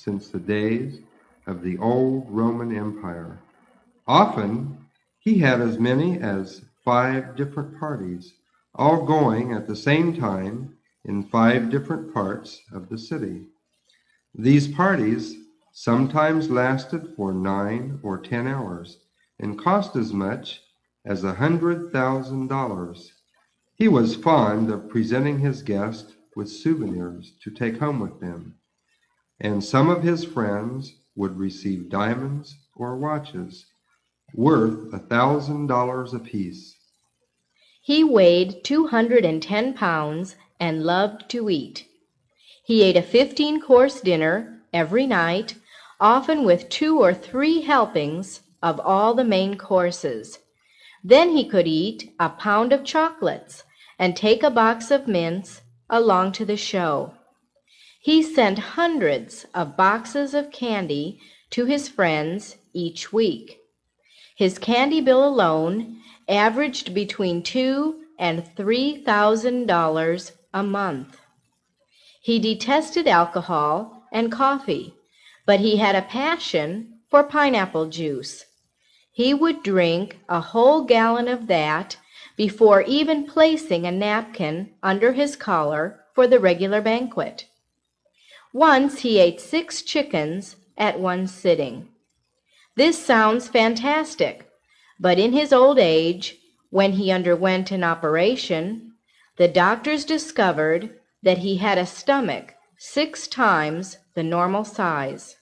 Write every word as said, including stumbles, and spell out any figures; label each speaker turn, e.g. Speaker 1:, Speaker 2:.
Speaker 1: since the days of the old Roman Empire. Often, he had as many as five different parties, all going at the same time in five different parts of the city. These parties sometimes lasted for nine or ten hours and cost as much as a hundred thousand dollars. He was fond of presenting his guests with souvenirs to take home with them, and some of his friends would receive diamonds or watches worth a thousand dollars apiece.
Speaker 2: He weighed two hundred and ten pounds and loved to eat. He ate a fifteen-course dinner every night, often with two or three helpings of all the main courses. Then he could eat a pound of chocolates and take a box of mints along to the show. He sent hundreds of boxes of candy to his friends each week. His candy bill alone averaged between two and three thousand dollars a month. He detested alcohol and coffee, but he had a passion for pineapple juice. He would drink a whole gallon of that before even placing a napkin under his collar for the regular banquet. Once he ate six chickens at one sitting. This sounds fantastic, but in his old age, when he underwent an operation, the doctors discovered that he had a stomach six times the normal size.